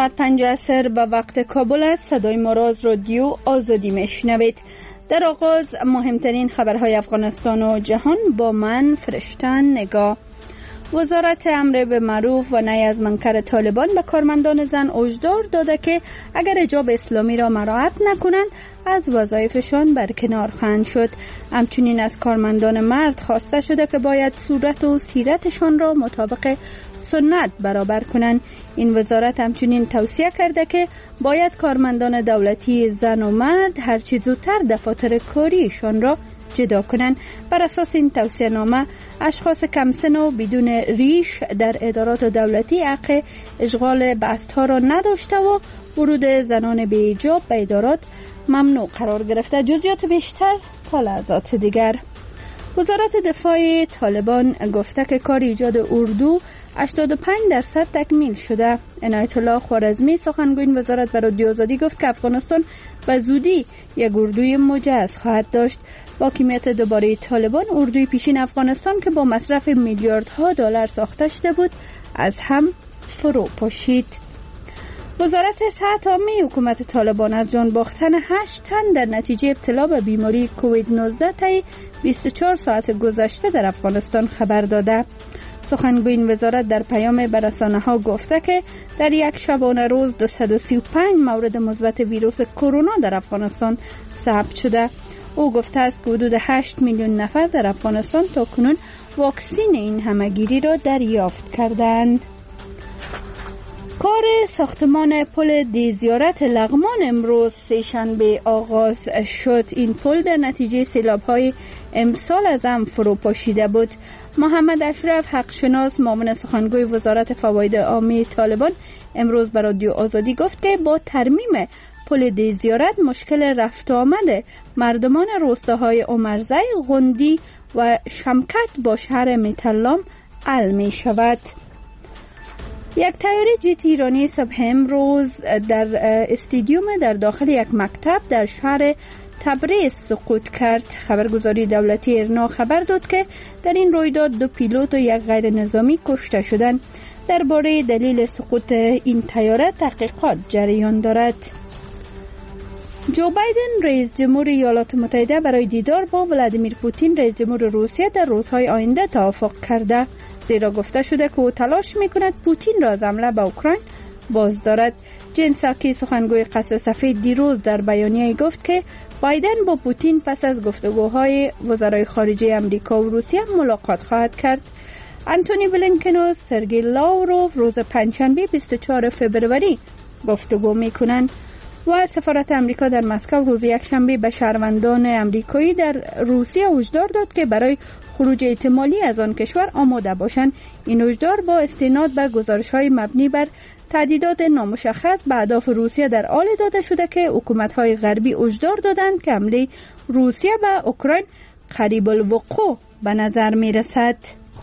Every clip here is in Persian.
ساعت 5 عصر به وقت کابل است. صدای ما را از رادیو آزادی میشنوید. در آغاز مهمترین خبرهای افغانستان و جهان با من فرشتن نگاه. وزارت امر به معروف و نهی از منکر طالبان به کارمندان زن هشدار داده که اگر حجاب اسلامی را مراعات نکنند از وظایفشان برکنار خواهند شد. همچنین از کارمندان مرد خواسته شده که باید صورت و سیرتشان را مطابق سنت برابر کنند. این وزارت همچنین توصیه کرده که باید کارمندان دولتی زن و مرد هر چه زودتر دفاتر کاریشان را جدا کنند. بر اساس این توصیه نامه اشخاص کمسن و بدون ریش در ادارات دولتی حق اشغال بست‌ها را نداشته و ورود زنان بی حجاب به ادارات ممنوع قرار گرفته. جزئیات بیشتر تا لحظات دیگر. وزارت دفاع طالبان گفته که کار ایجاد اردو 85% تکمیل شده. عنایت الله خوارزمی سخنگوی وزارت به رادیو آزادی گفت که افغانستان به زودی یک اردوی مجهز خواهد داشت. با حاکمیت دوباره طالبان اردوی پیشین افغانستان که با مصرف میلیاردها دلار ساخته شده بود از هم فرو پاشید. وزارت صحت عامه حکومت طالبان از جان باختن 8 تن در نتیجه ابتلا به بیماری کووید 19 طی 24 ساعت گذشته در افغانستان خبر داده. سخنگوی این وزارت در پیام به رسانه‌ها گفته که در یک شبانه روز 235 مورد مثبت ویروس کرونا در افغانستان ثبت شده. او گفته است که حدود 8 میلیون نفر در افغانستان تاکنون واکسین این همهگیری را دریافت کردند. کار ساختمان پل دیزیارت لغمان امروز سه‌شنبه آغاز شد. این پل در نتیجه سیلاب‌های امسال از هم فرو پاشیده بود. محمد اشرف حقشناس معاون سخنگوی وزارت فواید عامه طالبان امروز به رادیو آزادی گفت که با ترمیم پل دیزیارت مشکل رفت آمد مردمان روستاهای عمرزی، غندی و شمکت با شهر میتلام حل می شود. یک طیاره جت ایرانی صبح امروز در استادیوم در داخل یک مکتب در شهر تبریز سقوط کرد. خبرگزاری دولتی ایرنا خبر داد که در این رویداد 2 پیلوت و یک غیر نظامی کشته شدند. درباره دلیل سقوط این طیاره تحقیقات جریان دارد. جو بایدن رئیس جمهور ایالات متحده برای دیدار با ولادیمیر پوتین رئیس جمهور روسیه در روزهای آینده توافق کرده، زیرا گفته شده که او تلاش می‌کند پوتین را از حمله به اوکراین باز دارد. جن ساکی سخنگوی قصر سفید دیروز در بیانیه گفت که بایدن با پوتین پس از گفتگوهای وزرای خارجه امریکا و روسیه ملاقات خواهد کرد. آنتونی بلینکن و سرگئی لاوروف روز پنجشنبه 24 فوریه گفتگو می‌کنند و سفارت امریکا در مسکو روز یکشنبه به شهروندان امریکایی در روسیه هشدار داد که برای خروج احتمالی از آن کشور آماده باشند. این هشدار با استناد به گزارش‌های مبنی بر تهدیدات نامشخص به اهداف روسیه در حال داده شده که حکومت‌های غربی هشدار دادند که حمله روسیه به اوکراین قریب الوقوع به نظر می‌رسد.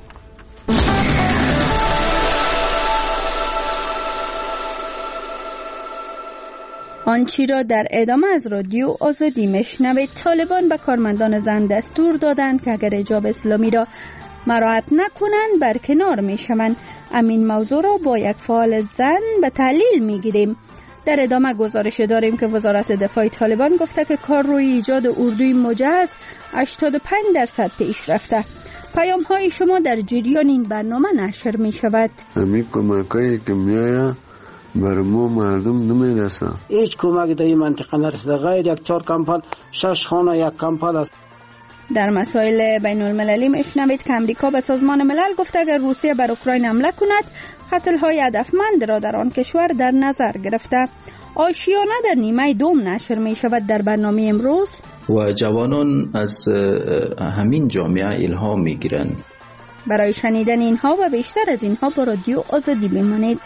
آنچی را در ادامه از رادیو آزادی میشنوید. طالبان به کارمندان زن دستور دادند که اگر حجاب اسلامی را مراعات نکنند برکنار میشوند. همین موضوع را با یک فعال زن به تحلیل میگیریم. در ادامه گزارش داریم که وزارت دفاع طالبان گفته که کار روی ایجاد اردوی مجهز 85% پیش رفته. پیام های شما در جریان این برنامه نشر می شود. همین کمکایی که میآید بر ما مردم نمیرسه. هیچ کمک در این منطقه نرسیده غیر یک 4 کمپل 6 خانه یک کمپل است. در مسائل بین المللی میشنوید که امریکا به سازمان ملل گفته اگر روسیه بر اوکراین حمله کند قتل های هدفمند را در آن کشور در نظر گرفته. آشیانه در نیمه دوم نشر می شود در برنامه امروز و جوانان از همین جامعه الهام می گیرند. برای شنیدن اینها و بیشتر از اینها با رادیو آزادی بمانید.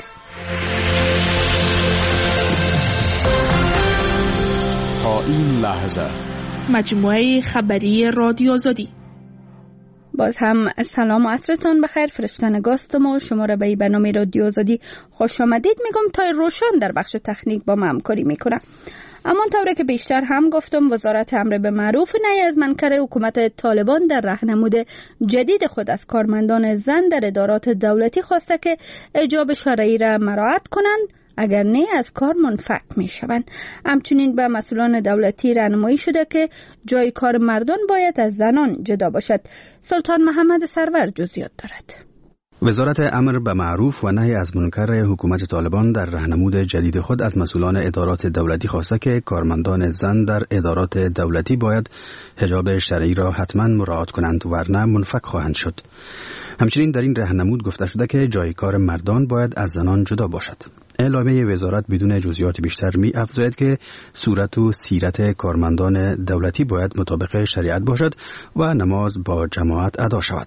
تا این لحظه مجموعه خبری رادیو آزادی. باز هم سلام و عصرتان بخیر. فرشتن گاستم و شما را به این برنامه رادیو آزادی خوش آمدید میگم. تا روشن در بخش تکنیک با ما همکاری میکنه. اما طوری که بیشتر هم گفتم، وزارت امر به معروف نهی از منکر حکومت طالبان در راهنمود جدید خود از کارمندان زن در ادارات دولتی خواسته که حجاب شرعی را مراعات کنند، اگر نه از کار منفک می شوند. همچنین به مسئولان دولتی راهنمایی شده که جای کار مردان باید از زنان جدا باشد. سلطان محمد سرور جزئیات دارد. وزارت امر به معروف و نهی از منکر حکومت طالبان در راهنمود جدید خود از مسئولان ادارات دولتی خواسته که کارمندان زن در ادارات دولتی باید حجاب شرعی را حتما مراعات کنند، ورنه منفک خواهند شد. همچنین در این راهنمود گفته شده که جای کار مردان باید از زنان جدا باشد. اعلامیه وزارت بدون جزئیات بیشتر می افزاید که صورت و سیرت کارمندان دولتی باید مطابق شریعت باشد و نماز با جماعت ادا شود.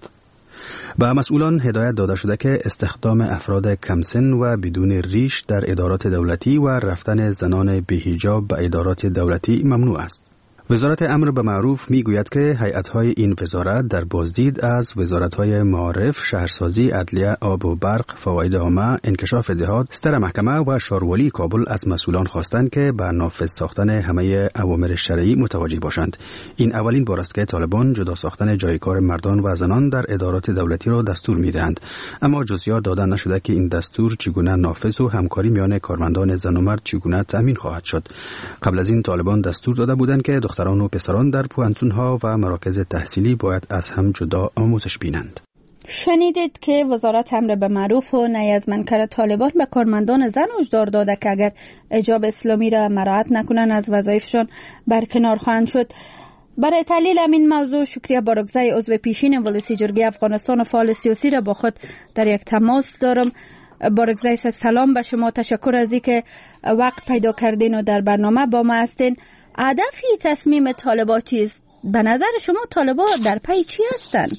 به مسئولان هدایت داده شده که استخدام افراد کمسن و بدون ریش در ادارات دولتی و رفتن زنان بی‌حجاب به ادارات دولتی ممنوع است. وزارت امر به معروف می گوید که هیئت‌های این وزارت در بازدید از وزارت‌های معارف، شهرسازی، عدلیه، آب و برق، فواید عامه، انکشاف دهات، ستر محکمه و شاروالی کابل از مسئولان خواستند که به نافذ ساختن همه اوامر شرعی متوجه باشند. این اولین بار است که طالبان جدا ساختن جای کار مردان و زنان در ادارات دولتی را دستور می‌دهند، اما جزئیات داده نشده که این دستور چگونه نافذ و همکاری میان کارمندان زن و مرد چگونه تأمین خواهد شد. قبل از این طالبان دستور داده بودند که دختران و پسران در پوهنتون‌ها و مراکز تحصیلی باید از هم جدا آموزش بینند. شنیدید که وزارت امر به معروف و نهی از منکر طالبان به کارمندان زن هشدار داده که اگر حجاب اسلامی را مراعات نکنند از وظایفشان برکنار خواهند شد. برای تحلیل همین موضوع شکریه بارگزای عضو پیشین ولسی جرگه افغانستان و فعال سیاسی را با خود در یک تماس دارم. بارگزای صاحب سلام به شما، تشکر از اینکه وقت پیدا کردین و در برنامه با ما هستین. هدف تصمیم طالبان چیست؟ به نظر شما طالبان در پی چی هستند؟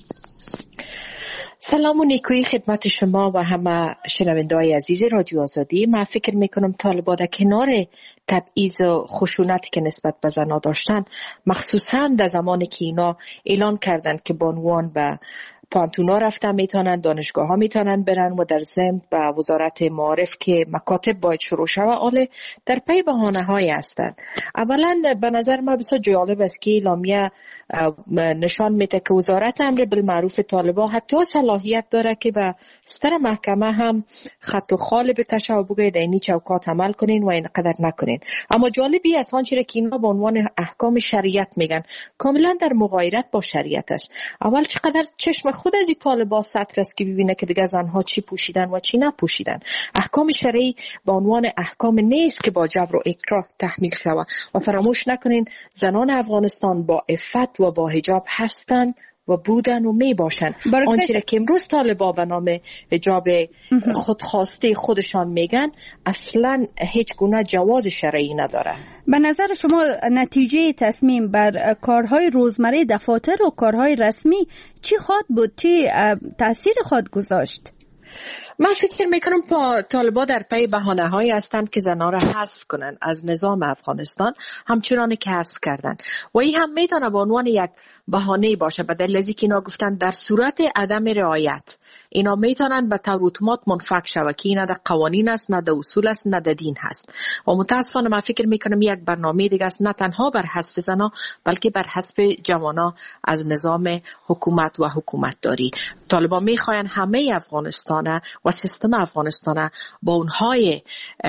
سلام و نیکویی خدمت شما و همه شنونده‌های عزیز رادیو آزادی. من فکر میکنم طالبان در کنار تبعیض و خشونتی که نسبت به زنان داشتن، مخصوصا در زمانی که اینا اعلان کردن که بانوان به پانتونا رفتن میتونن، دانشگاه ها میتونن برن و در ضمن به وزارت معارف که مکاتب باید شروع شود، آله در پی بهانه های هستن. اولا به نظر ما بسیار جالب است که اعلامیه نشان میده که وزارت امر بالمعروف طالبان حتی صلاحیت داره که به ستر محکمه هم خط و خال بکشه و بگه در اینی چوکات عمل کنین و اینقدر نکنین. اما جالبی از آنچه که اینا به عنوان احکام شریعت میگن کاملا در مغایرت با شریعت است. اول چقدر چشم خود از این طالبان سطر است که ببینه که دیگه زنها چی پوشیدن و چی نپوشیدن. احکام شرعی به عنوان احکام نیست که با جبر و اکراه تحمیل شود و فراموش نکنین زنان افغانستان با عفت و با حجاب هستند و بودن و می باشن. آنچه که امروز طالبان به نام حجاب خودخواسته خودشان میگن اصلا هیچ گونه جواز شرعی نداره. به نظر شما نتیجه تصمیم بر کارهای روزمره دفاتر و کارهای رسمی چی خواهد بود؟ چی تأثیر خواهد گذاشت؟ من فکر میکنم طالبان در پی بهانه‌هایی هستند که زنان را حذف کنن از نظام افغانستان، همچنانی که حذف کردن و این هم میتونه به عنوان یک بهانه باشه. به دلیل اینکه اینا گفتن در صورت عدم رعایت اینا میتونن به طور اتومات منفک شود که اینا در قوانین است، نه در اصول است، نه در دین هست. و متاسفانه من فکر میکنم یک برنامه دیگه است، نه تنها بر حذف زنا بلکه بر حذف جوانا از نظام حکومت و حکومت داری. طالبان میخواین همه افغانستان و سیستم افغانستان با اونهای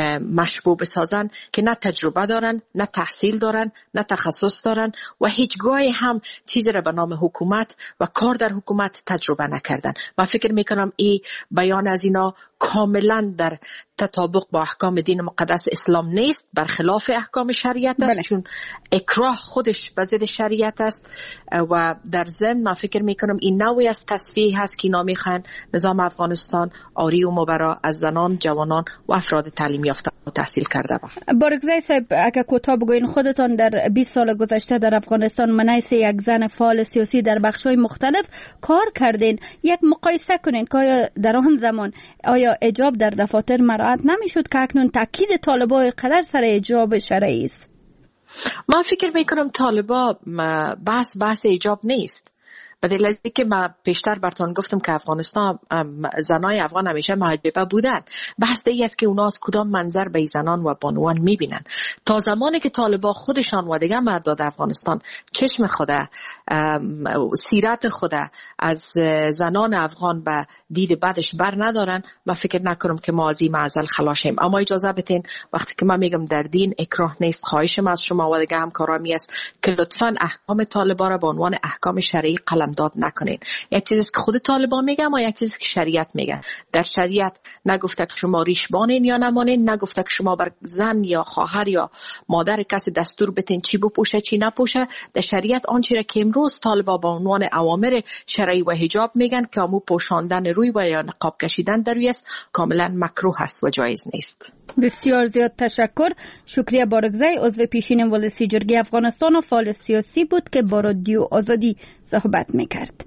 مشبوه بسازن که نه تجربه دارن، نه تحصیل دارن، نه تخصص دارن و هیچگاه هم چیزی را به نام حکومت و کار در حکومت تجربه نکردن. من فکر میکنم این بیان از اینا کاملا در تطابق با احکام دین مقدس اسلام نیست، برخلاف احکام شریعت است. چون اکراه خودش به ضد شریعت است و در ضمن من فکر میکنم این نوعی از تصفیه هست که اینا میخوان نظام افغانستان آری و مبرا از زنان، جوانان و افراد تعلیم یافته و تحصیل کرده باشه. بارگزای صاحب اگه کوتاه بگوین، خودتان در 20 سال گذشته در افغانستان منیس یک زن فعال سیاسی در بخش‌های مختلف کار کردین، یک مقایسه کنین که آیا در آن زمان آیا حجاب در دفاتر مراعات نمیشد که اکنون تاکید طالبان قدر سر حجاب شرعی است؟ من فکر میکنم طالبان بحث حجاب نیست. به دلیل از اینکه من پیشتر براتون گفتم که افغانستان زنای افغان همیشه محجبه بودن، بحث دیگه است که اونا از کدام منظر به زنان و بانوان میبینن. تا زمانی که طالبان خودشان و دیگه مرداد افغانستان چشم خوده، سیرت خوده از زنان افغان به دید بعدش بر ندارن، من فکر نکنم که ما از این معضل خلاصیم. اما اجازه بدین وقتی که من میگم در دین اکراه نیست، خواهشم از شما و دیگه همکارامی است که لطفاً احکام طالبان را به عنوان احکام شرعی قلمداد نکنین. یک چیزی است که خود طالبان میگه، اما یک چیزی که شریعت میگه. در شریعت نگفته که شما ریش بانین یا نمانین، نگفته که شما بر زن یا خواهر یا مادر کسی دستور بتین چی بپوشه چی نپوشه. در شریعت آنچه را که امروز طالبان به عنوان اوامر شرعی و حجاب میگن که امو پوشاندن روی و یا نقاب کشیدن در روی است، کاملا مکروه است و جایز نیست. بسیار زیاد تشکر. شکریه بارگزی، عضو پیشین ولسی جرگه افغانستان و فعال سیاسی بود که با رادیو آزادی صحبت میکرد.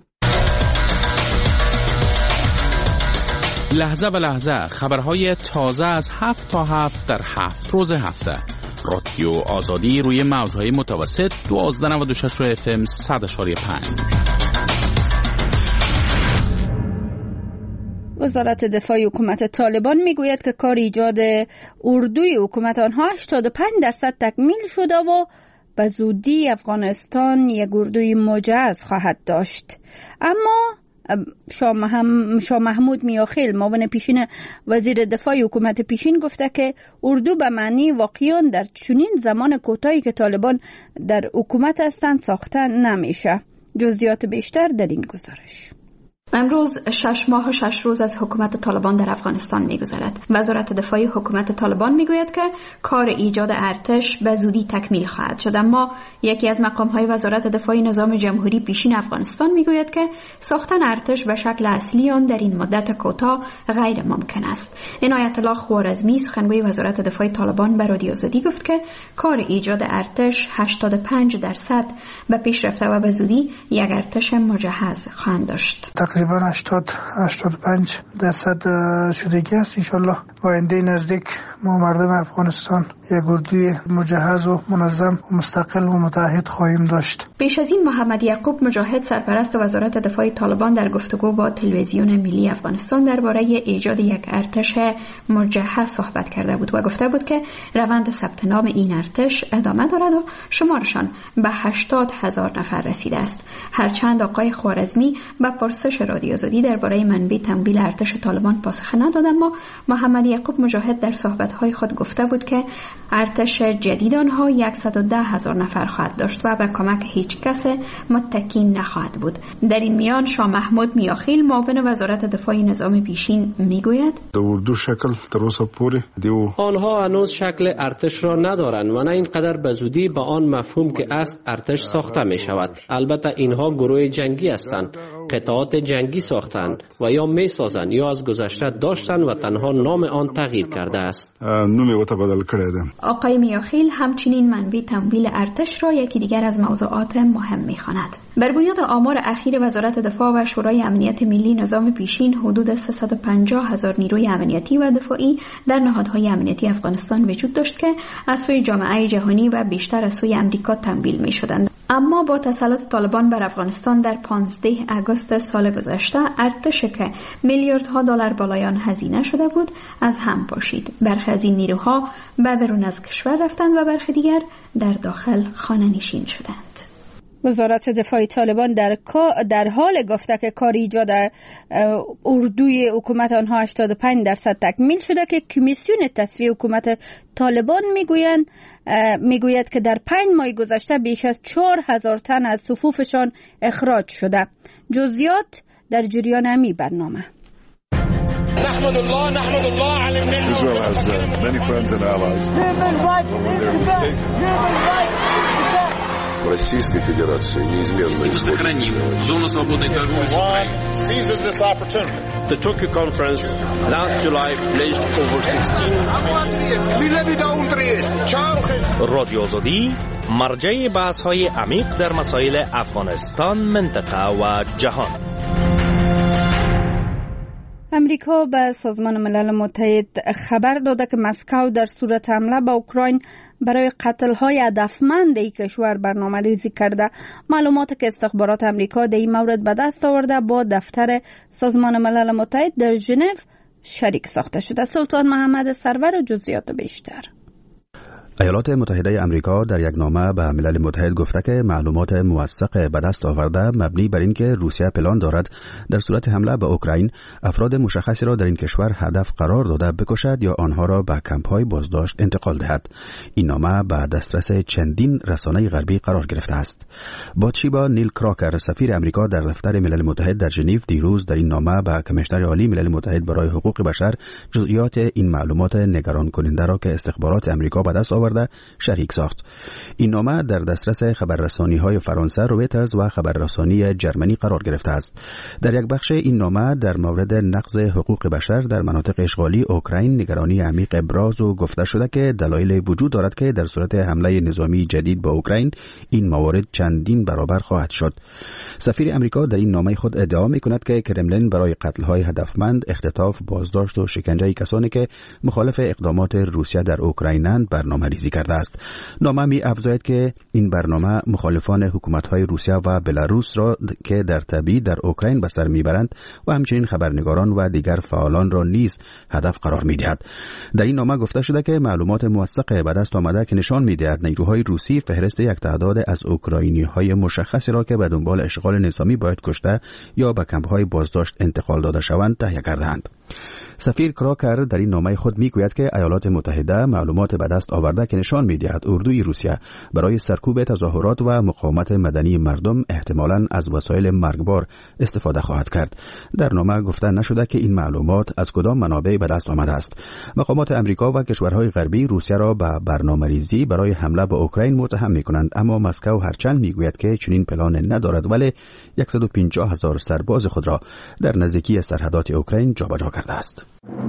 لحظه به لحظه خبرهای تازه از 7 تا 7 در 7 روز هفته. رادیو آزادی روی موجهای متوسط 1296 FM 100.5. وزارت دفاع حکومت طالبان میگوید که کار ایجاد اردوی حکومت آنها 85% تکمیل شده و به زودی افغانستان یک اردوی مجهز خواهد داشت. اما شاه محمود میاخیل، معاون پیشین وزیر دفاع حکومت پیشین، گفته که اردو به معنی واقعاً در چنین زمان کوتاهی که طالبان در حکومت هستند ساخته نمیشه. جزئیات بیشتر در این گزارش. امروز 6 ماه و 6 روز از حکومت طالبان در افغانستان می‌گذرد. وزارت دفاع حکومت طالبان میگوید که کار ایجاد ارتش به زودی تکمیل خواهد شد، اما یکی از مقام‌های وزارت دفاع نظام جمهوری پیشین افغانستان میگوید که ساختن ارتش به شکل اصلی آن در این مدت کوتاه غیر ممکن است. عنایت الله خوارزمی، سخنگوی وزارت دفاع طالبان، به رادیو آزادی گفت که کار ایجاد ارتش 85% به پیش رفته و به زودی یک ارتش مجهز خواهند داشت. تقریبا 80-85% شدگی است. انشالله با آینده نزدیک ما مردم افغانستان یک اردوی مجهز و منظم و مستقل و متحد خواهیم داشت. پیش از این محمد یعقوب مجاهد، سرپرست وزارت دفاع طالبان، در گفتگو با تلویزیون ملی افغانستان درباره ایجاد یک ارتش مجهز صحبت کرده بود و گفته بود که روند ثبت نام این ارتش ادامه دارد و شمارشان به 80,000 نفر رسیده است. هرچند آقای خوارزمی به پرسش رادیو آزادی درباره منبع تمویل ارتش طالبان پاسخ نداد، اما محمد یعقوب مجاهد در صحبت‌های خود گفته بود که ارتش جدید آنها 110,000 نفر خواهد داشت و به کمک هیچ کس متکی نخواهد بود. در این میان شاه محمود میاخیل، معاون وزارت دفاع نظام پیشین، میگوید د اردو شکل تر اوسه پورې آنها هنوز شکل ارتش را ندارند و نه اینقدر به زودی به آن مفهوم که است ارتش ساخته می شود. البته اینها گروه جنگی هستند، قطعات جنگی ساختند و یا می سازند یا از گذشته داشتند و تنها نام آن تغییر کرده است. نوم او ته بدل کړی دی. آقای میاخیل همچنین منبع تمویل ارتش را یکی دیگر از موضوعات مهم می‌خواند. بر بنیاد آمار اخیر وزارت دفاع و شورای امنیت ملی نظام پیشین، حدود 350,000 نیروی امنیتی و دفاعی در نهادهای امنیتی افغانستان وجود داشت که از سوی جامعه جهانی و بیشتر از سوی امریکا تمویل می‌شدند. اما با تسلط طالبان بر افغانستان در 15 آگوست سال گذشته، ارتشی که میلیاردها دلار بالایان هزینه شده بود از هم پاشید. برخی از این نیروها به بیرون از کشور رفتند و برخی دیگر در داخل خانه نشین شدند. وزارت دفاع طالبان در حال گفته که کار ایجاد اردوی حکومت آنها 85% تکمیل شده که کمیسیون تصفیه حکومت طالبان میگوید که در 5 ماه گذشته بیش از 4,000 تن از صفوفشان اخراج شده. جزئیات در جریان امی برنامه. نحمد الله على النعمة. Israel has many friends and allies. Российской Федерации неизменно сохраним зону свободной торговли с Украиной. Seizes this opportunity. The Tokyo conference last July pledged over 16 رادیو آزادی مرجع بحث‌های عمیق در مسائل افغانستان، منطقه و جهان. امریکا به سازمان ملل متحد خبر داده که مسکو در صورت حمله به اوکراین برای قتل‌های هدفمند این کشور برنامه‌ریزی کرده. معلوماتی که استخبارات امریکا در این مورد به دست آورده با دفتر سازمان ملل متحد در ژنو شریک ساخته شده. سلطان محمد سرور جزئیات بیشتر. ایالات متحده آمریکا در یک نامه به ملل متحد گفته که معلومات موثق به دست آورده مبنی بر اینکه روسیه پلان دارد در صورت حمله به اوکراین افراد مشخصی را در این کشور هدف قرار داده بکشد یا آنها را به کمپ‌های بازداشت انتقال دهد. این نامه به دسترس چندین رسانه غربی قرار گرفته است. باتشیبا نیل کراکر سفیر آمریکا در دفتر ملل متحد در ژنو دیروز در این نامه به کمیشنر عالی ملل متحد برای حقوق بشر جزئیات این معلومات نگران کننده را که استخبارات آمریکا به دست آورده شریک ساخت. این نامه در دسترس خبررسانی‌های فرانسه، رویترز و خبررسانی جرمنی قرار گرفته است. در یک بخش این نامه در مورد نقض حقوق بشر در مناطق اشغالی اوکراین نگرانی عمیق ابراز و گفته شده که دلایل وجود دارد که در صورت حمله نظامی جدید به اوکراین این موارد چندین برابر خواهد شد. سفیر آمریکا در این نامه خود ادعا می‌کند که کرملین برای قتل‌های هدفمند، اختطاف، بازداشت و شکنجه کسانی که مخالف اقدامات روسیه در اوکراینند برنامه‌ریزی کرده است. نامه می افزاید که این برنامه مخالفان حکومت‌های روسیه و بلاروس را که در تبعید در اوکراین به سر میبرند و همچنین خبرنگاران و دیگر فعالان را نیز هدف قرار می‌دهد. در این نامه گفته شده که معلومات موثق به دست آمده که نشان می‌دهد نیروهای روسی فهرست یک تعداد از اوکراینی‌های مشخصی را که به دنبال اشغال نظامی باید کشته یا به کمپ‌های بازداشت انتقال داده شوند تهیه کرده‌اند. سفیر کراکر در این نامه خود میگوید که ایالات متحده معلومات به دست آورده که نشان می‌دهد اردوی روسیه برای سرکوب تظاهرات و مقاومت مدنی مردم احتمالاً از وسایل مرگبار استفاده خواهد کرد. در نامه گفته نشده که این معلومات از کدام منابع به دست آمده است. مقامات آمریکا و کشورهای غربی روسیه را به برنامه‌ریزی برای حمله به اوکراین متهم می‌کنند، اما مسکو هرچند میگوید که چنین پلان ندارد ولی 150,000 سرباز خود را در نزدیکی سرحدات اوکراین جابجا کرده است.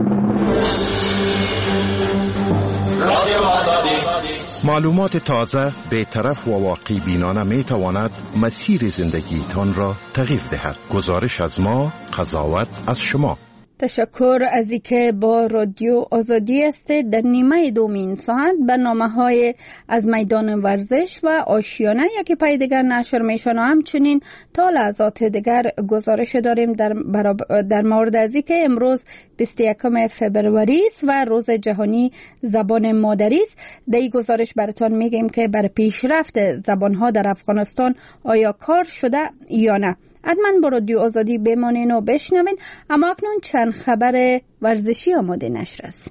معلومات تازه، بی‌طرف و واقع بینانه می تواند مسیر زندگیتان را تغییر دهد. گزارش از ما، قضاوت از شما. تشکر از اینکه با رادیو آزادی هستید. در نیمه دوم این ساعت برنامه‌های از میدان ورزش و آشیانه یکی پای دیگر نشر میشن و همچنین تا لحظات دیگر گزارش داریم در مورد از اینکه امروز 21 فبروری است و روز جهانی زبان مادری است. در این گزارش براتون میگیم که بر پیشرفت زبان‌ها در افغانستان آیا کار شده یا نه. حتما با رادیو آزادی بمانین و بشنوین. اما اکنون چند خبر ورزشی آماده نشر است.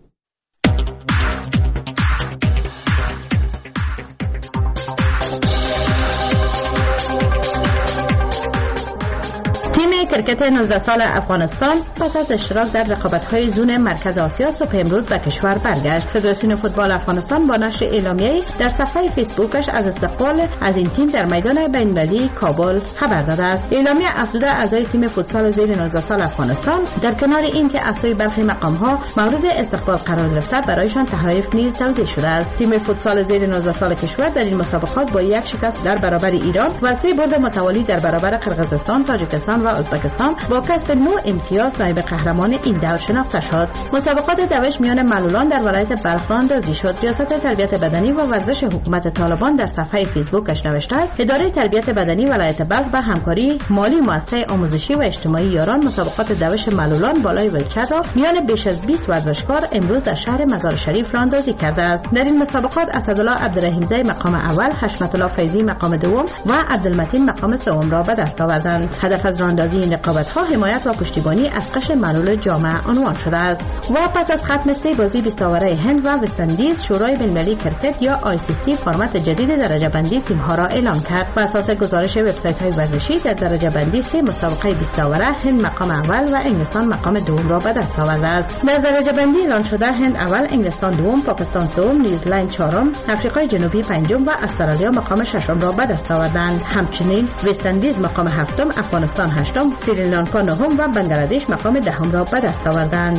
تیم کرکت 19 سال افغانستان پس از اشتراک در رقابت‌های زون مرکز آسیا صبح امروز به کشور برگشت. فدراسیون فوتبال افغانستان با نشر اعلامیه‌ای در صفحه فیسبوکش از استقبال از این تیم در میدان بین‌المللی کابل خبر داده است. اعلامیه افزوده اعضای تیم فوتسال زیر 19 سال افغانستان در کنار اینکه اعضای برخی مقام‌ها مورد استقبال قرار گرفته برایشان تحریف نیز توزیع شده است. تیم فوتسال زیر 19 سال کشور در این مسابقات با یک شکست در برابر ایران و 3 برد متوالی در برابر قرقیزستان، تاجیکستان و ازبکستان با کسب 9 امتیاز نایب قهرمان این دور شناخته شد. مسابقات دوش میان معلولان در ولایت بلخ اندازی شد. ریاست تربیت بدنی و ورزش حکومت طالبان در صفحه فیسبوکش نوشته است: اداره تربیت بدنی ولایت بلخ و همکاری مالی مؤسسه آموزشی و اجتماعی یاران مسابقات دوش معلولان بالای ویلچر را میان بیش از 20 ورزشکار امروز در شهر مزار شریف راندازی کرده است. در این مسابقات اسدالله عبدالرحیم زی مقام اول، حشمت الله فیضی مقام دوم و عبدالمتین مقام سوم را به دست آوردند. هدف از راندازی این رقابت‌ها حمایت و پشتیبانی از قشر معلول جامعه عنوان شده است. و پس از ختم 3 بازی 20 اوره هند و وست‌اندیز، شورای بین‌المللی کرکت یا ICC فرمت جدید درجه بندی تیم‌ها را اعلام کرد. بر اساس گزارش وبسایت‌های ورزشی در درجه بندی 3 مسابقه 20 اوره هند مقام اول و انگلستان مقام دوم را به دست آورده است. در درجه بندی اعلان شده هند اول، انگلستان دوم، پاکستان سوم، نیوزلند چهارم، آفریقای جنوبی پنجم و استرالیا مقام ششم را به دست آوردند. همچنین وست‌اندیز مقام هفتم، افغانستان هشتم، سریلانکا نهم و بنگلادش مقام دهم را به دست آوردند.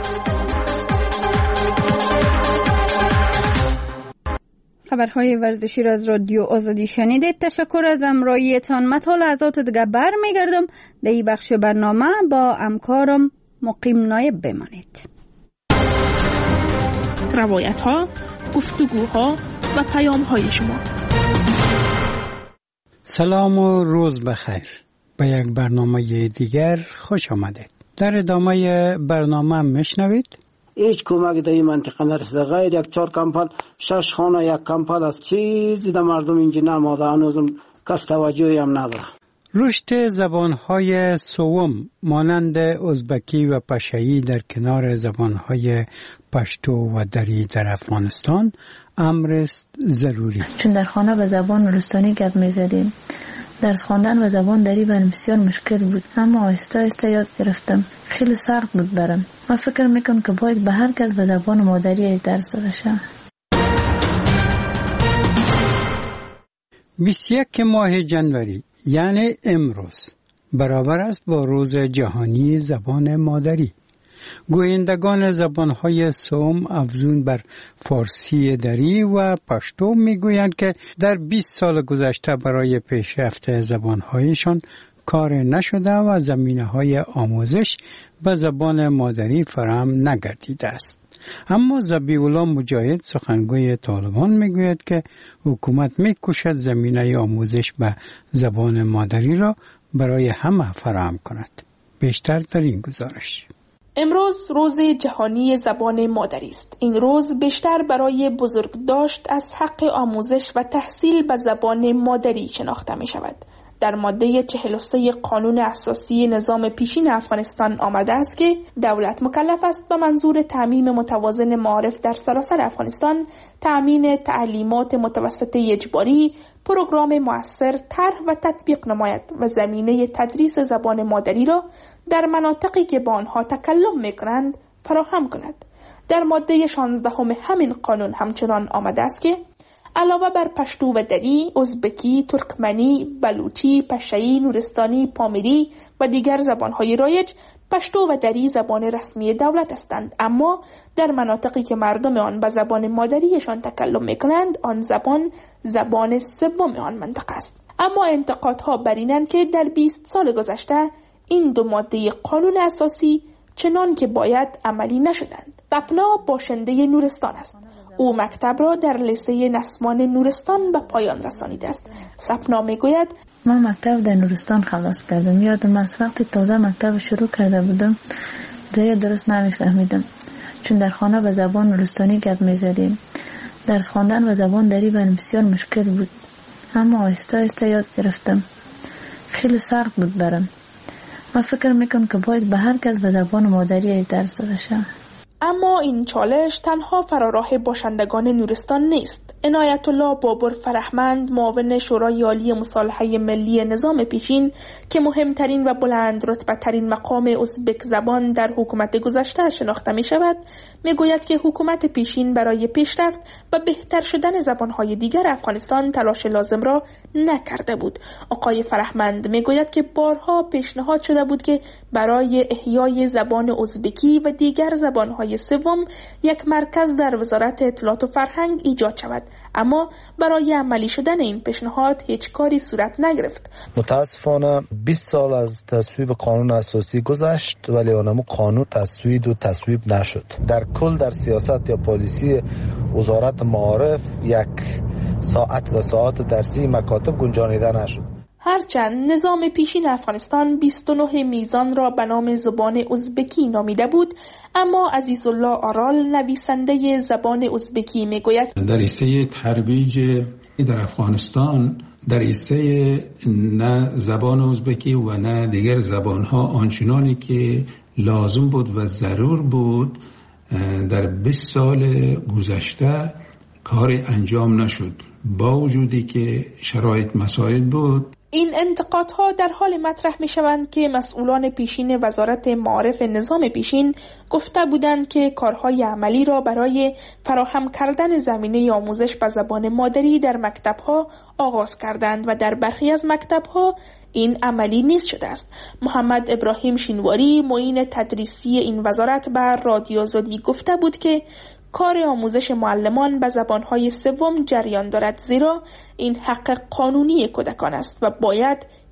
خبرهای ورزشی را از رادیو آزادی شنیدید. تشکر از همراهیتان. متا لحظات دیگه برمیگردم در این بخش برنامه با همکارم مقیم نایب بمانید. روایت ها، گفتگوها و پیام های شما. سلام و روز بخیر. به یک برنامه دیگر خوش آمدید. در ادامه برنامه میشنوید هیچ کمک در این منطقه نرسیده، غیر یک 4 کمپل 6 خانه یک کمپل از چیزی در مردم اینجا نماده، هنوزم کس توجهی هم نداره. رشد زبانهای سوم مانند ازبکی و پشایی در کنار زبانهای پشتو و دری در افغانستان امر است ضروری. چون در خانه به زبان نورستانی گپ می‌زدیم. درس خواندن به زبان دری برام بسیار مشکل بود، اما آهسته آهسته یاد گرفتم. خیلی سخت بود برام. من فکر میکنم که باید به هر کس به زبان مادری درس داده شه. 21 ماه جنوری یعنی امروز برابر است با روز جهانی زبان مادری. گویندگان زبانهای سوم افزون بر فارسی دری و پشتو میگویند که در 20 سال گذشته برای پیشرفت زبانهایشان کار نشده و زمینه‌های آموزش به زبان مادری فراهم نگردیده است. اما ذبیح الله مجاهد سخنگوی طالبان میگوید که حکومت میکوشد زمینه آموزش به زبان مادری را برای همه فراهم کند. بیشتر در این گزارش. امروز روز جهانی زبان مادری است. این روز بیشتر برای بزرگداشت از حق آموزش و تحصیل به زبان مادری شناخته می شود. در ماده 43 قانون اساسی نظام پیشین افغانستان آمده است که دولت مکلف است به منظور تعمیم متوازن معارف در سراسر افغانستان تأمین تعلیمات متوسطه اجباری، پروگرام مؤثر، طرح و تطبیق نماید و زمینه تدریس زبان مادری را در مناطقی که با آنها تکلم می‌کنند فراهم کند. در ماده 16 همین قانون همچنان آمده است که علاوه بر پشتو و دری، ازبکی، ترکمنی، بلوچی، پشایی، نورستانی، پامیری و دیگر زبانهای رایج، پشتو و دری زبان رسمی دولت هستند، اما در مناطقی که مردم آن به زبان مادریشان تکلم می‌کنند، آن زبان سوم آن منطقه است. اما انتقادها بر اینند که در 20 سال گذشته این دو ماده قانون اساسی چنان که باید عملی نشدند. سپنا باشنده نورستان است. او مکتب را در لیسه نسمان نورستان به پایان رسانیده است. سپنا میگوید من مکتب در نورستان خلاص کردم. یادم از وقتی تازه مکتب شروع کرده بودم دیگه درست نمیفهمیدم، چون در خانه به زبان نورستانی گپ میزدیم. درس خواندن به زبان دری برام بسیار مشکل بود، اما آهسته آهسته یاد گرفتم. خیلی سخت بود برام. من فکر میکنم که باید به هر کس به زبان مادری درس داده شه. اما این چالش تنها فراراه باشندگان نورستان نیست. عنایت الله بابر فرهمند، معاون شورای عالی مصالحه ملی نظام پیشین که مهمترین و بلند رتبه ترین مقام ازبک زبان در حکومت گذشته شناخته می شود، می گوید که حکومت پیشین برای پیشرفت و بهتر شدن زبانهای دیگر افغانستان تلاش لازم را نکرده بود. آقای فرهمند می گوید که بارها پیشنهاد شده بود که برای احیای زبان ازبکی و دیگر زبانهای سوم یک مرکز در وزارت اطلاعات و فرهنگ ایجاد شود، اما برای عملی شدن این پیشنهاد هیچ کاری صورت نگرفت. متاسفانه 20 سال از تصویب قانون اساسی گذشت ولی اونم قانون تصویب نشد. در کل در سیاست یا پالیسی وزارت معارف یک ساعت درسی مکاتب گنجانیده نشد. هرچند نظام پیشین افغانستان 29 میزان را به نام زبان ازبکی نامیده بود، اما عزیزالله آرال نویسنده زبان ازبکی میگوید در حیثه ترویج در افغانستان در حیثه نه زبان ازبکی و نه دیگر زبانها آنچنانی که لازم بود و ضرور بود در 20 سال گذشته کار انجام نشد، با وجودی که شرایط مساعد بود. این انتقادها در حال مطرح می شوند که مسئولان پیشین وزارت معارف نظام پیشین گفته بودند که کارهای عملی را برای فراهم کردن زمینه آموزش به زبان مادری در مکتبها آغاز کردند و در برخی از مکتبها این عملی نیست شده است. محمد ابراهیم شینواری، معین تدریسی این وزارت بر رادیو آزادی گفته بود که کار آموزش معلمان به زبانهای سوم جریان دارد، زیرا این حق قانونی کودکان است و باید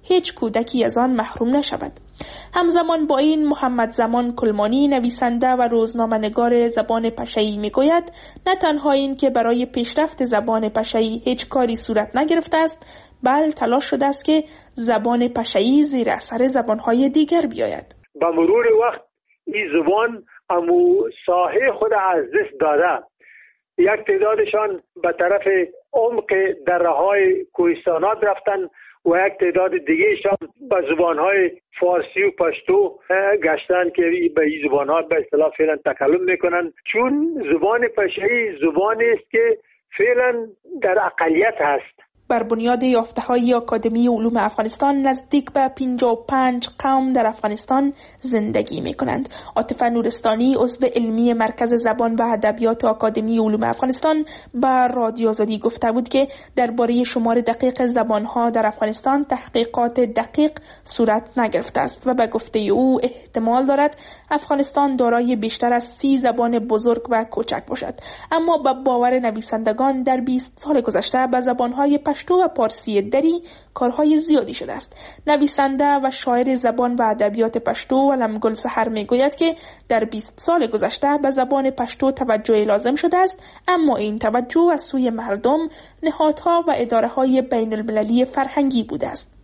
هیچ کودکی از آن محروم نشود. همزمان با این محمد زمان کلمانی نویسنده و روزنامه‌نگار زبان پشه‌ای میگوید نه تنها این که برای پیشرفت زبان پشه‌ای هیچ کاری صورت نگرفته است، بل تلاش شده است که زبان پشه‌ای زیر اثر زبان‌های دیگر بیاید. با مرور وقت این زبان امو ساحه خود از دست داده. یک تعدادشان به طرف عمق دره‌های کوهستانات رفتن و یک تعداد دیگهشان به زبان‌های فارسی و پشتو گشتن که به این زبان‌ها به اصطلاح فعلا تکلم میکنن، چون زبان پشه‌ای زبانی است که فعلا در اقلیت هست. بر بنیاد یافته‌های آکادمی علوم افغانستان نزدیک به 55 قوم در افغانستان زندگی می‌کنند. عاطفه نورستانی عضو علمی مرکز زبان و ادبیات آکادمی علوم افغانستان به رادیو آزادی گفته بود که درباره شمار دقیق زبان‌ها در افغانستان تحقیقات دقیق صورت نگرفته است و به گفته او احتمال دارد افغانستان دارای بیشتر از 30 زبان بزرگ و کوچک باشد. اما به باور نویسندگان در 20 سال گذشته به زبان‌های پشتو و پارسی دری کارهای زیادی شده است. نویسنده و شاعر زبان و ادبیات پشتو علم گل سحر میگوید که در 20 سال گذشته به زبان پشتو توجه لازم شده است، اما این توجه از سوی مردم، نهادها و اداره‌های بین المللی فرهنگی بوده است.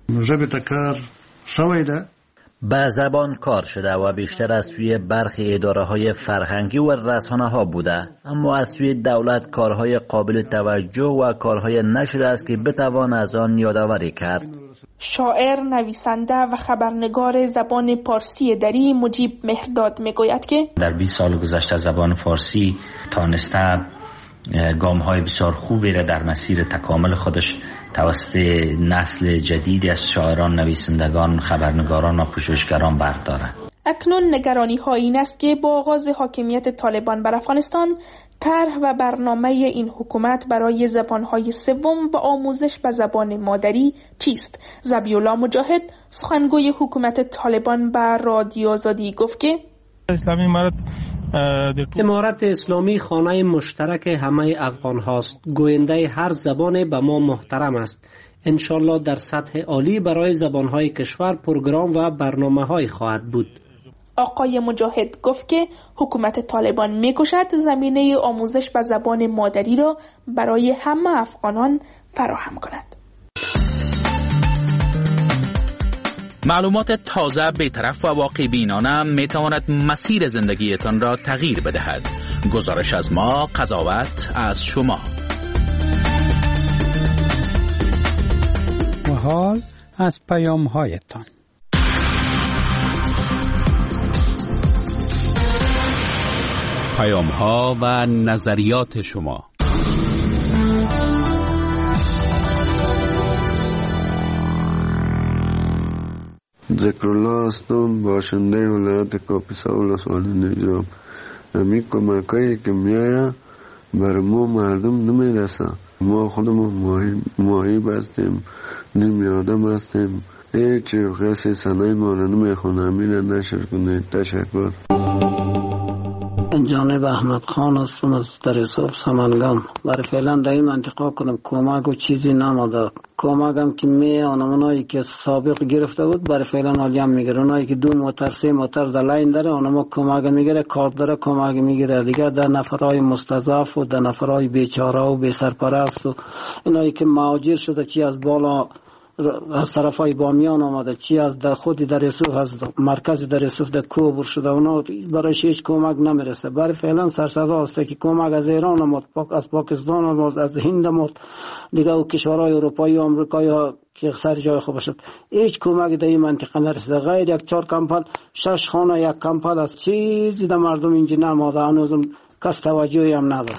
به زبان کار شده و بیشتر از سوی برخی اداره‌های فرهنگی و رسانه‌ها بوده، اما از سوی دولت کارهای قابل توجه و کارهای نشده است که بتوان از آن یادآوری کرد. شاعر، نویسنده و خبرنگار زبان پارسی دری مجیب مهرداد میگوید که در 20 سال گذشته زبان فارسی تانسته گام‌های بسیار خوبی را در مسیر تکامل خودش توسط نسل جدیدی از شاعران، نویسندگان، خبرنگاران و پژوهشگران بردارد. اکنون نگرانی ها این است که با آغاز حاکمیت طالبان بر افغانستان، طرح و برنامه این حکومت برای زبانهای سوم و آموزش به زبان مادری چیست؟ ذبیح‌الله مجاهد، سخنگوی حکومت طالبان به رادیو آزادی گفت که امارت اسلامی خانه مشترک همه افغان هاست. گوینده هر زبان به ما محترم است. انشالله در سطح عالی برای زبانهای کشور پروگرام و برنامه‌های خواهد بود. آقای مجاهد گفت که حکومت طالبان می‌کوشد زمینه آموزش به زبان مادری را برای همه افغانان فراهم کند. معلومات تازه، بی‌طرف و واقع بینانه می تواند مسیر زندگیتان را تغییر بدهد. گزارش از ما، قضاوت از شما. و حال از پیام‌هایتان. پیام‌ها و نظریات شما. ذکرالله هستم، باشنده ولایت کاپیسا ولسوالی نجراب. همین کمکایی که میایه بر ما مردم نمیرسه. ما خودمون ماهی بستیم، نیم آدم هستیم، هیچ کسی صنعی ما رو نمیخونه. همین نشر کنید. تشکر. جانب احمد خان هستم از دریسوف سمنگان. برای فعلا در این منطقه کنم کمک و چیزی نماده. کمک هم که اونایی که سابق گرفته بود برای فعلا حالی هم میگیره. اونایی که 2 موتر 3 موتر در لاین داره اونما کمک میگیره، کارت داره کمک میگیره. دیگه در نفرهای مستضعف و در نفرهای بیچاره و بی سرپرست و اینایی که مهاجر شده، چی از بالا از طرفای بامیان آمده، چی از در خود دریسوف، از مرکز دریسوف در کوبر شده، اونا برایش هیچ کمک نمیرسه. برای فعلا سرصدا است که کمک از ایران آمد، از پاکستان آمد، از هند آمد، دیگه و کشورهای اروپایی و آمریکایی ها که سر جای خوب شد. هیچ کمک در این منطقه نرسیده. غیر 1-4 کمپل 6 خانه 1 کمپل از چیزی در مردم اینجا نماده. هنوزم کس توجهی هم نداره.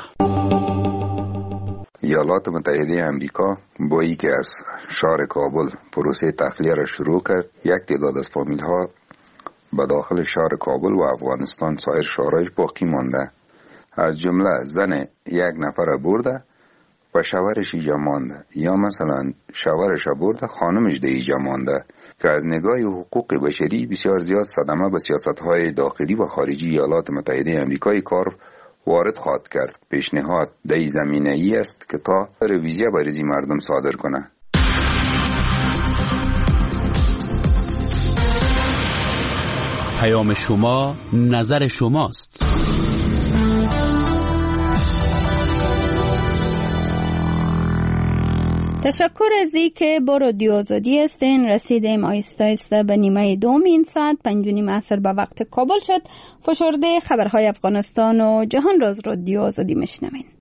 ایالات متحده امریکا با ای که از شهر کابل پروسه تخلیه را شروع کرد، یک تعداد از فامیل ها به داخل شهر کابل و افغانستان سایر شهرهایش باقی مانده. از جمله زن 1 نفر برده و شوهرش اینجا مانده، یا مثلا شوهرش برده خانمش در اینجا مانده، که از نگاه حقوق بشری بسیار زیاد صدمه به سیاست های داخلی و خارجی ایالات متحده امریکای کار وارد خواهد کرد. پیشنهاد در زمینه ای است که تا رویزیه بریزی مردم صادر کنه. پیام شما نظر شماست. تشکر از که با رادیو آزادی هستین. رسیدیم آیسته به نیمه دوم این ساعت 5:30 عصر به وقت کابل شد. فشرده خبرهای افغانستان و جهان را از رادیو آزادی میشنوین.